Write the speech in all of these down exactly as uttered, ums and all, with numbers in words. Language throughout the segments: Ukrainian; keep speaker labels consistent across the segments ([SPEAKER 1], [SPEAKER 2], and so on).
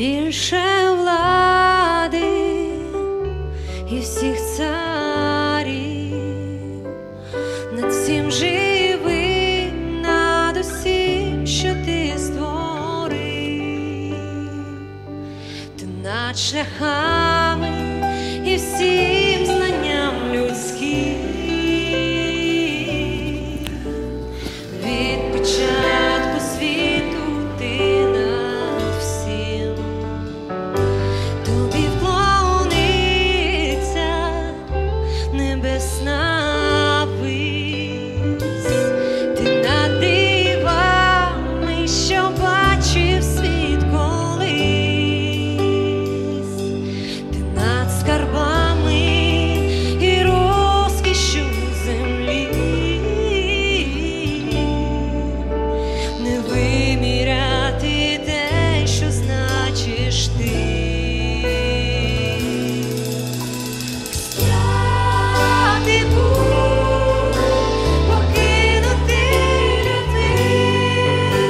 [SPEAKER 1] більше влади і всіх царів, над всім живим, над усім, що ти створив, ти над шляхами і всім знанням людським. Від початку світу ти над всім, тобі вклониться небесна вись, ти над дивами, що бачив світ колись, ти над скарбами і розкішшю землі. Не виміряти те, що значиш ти. Стати був, покинути людей,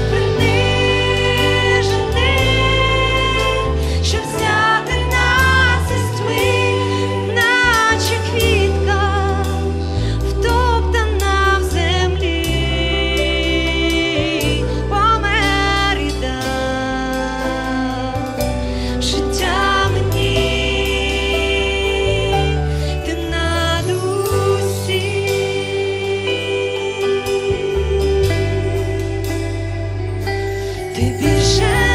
[SPEAKER 1] принижений, щоб взяти нас із тьми, наче квітка, втоптана в землі. Помер і дав життя мені, ти над усім, ти більше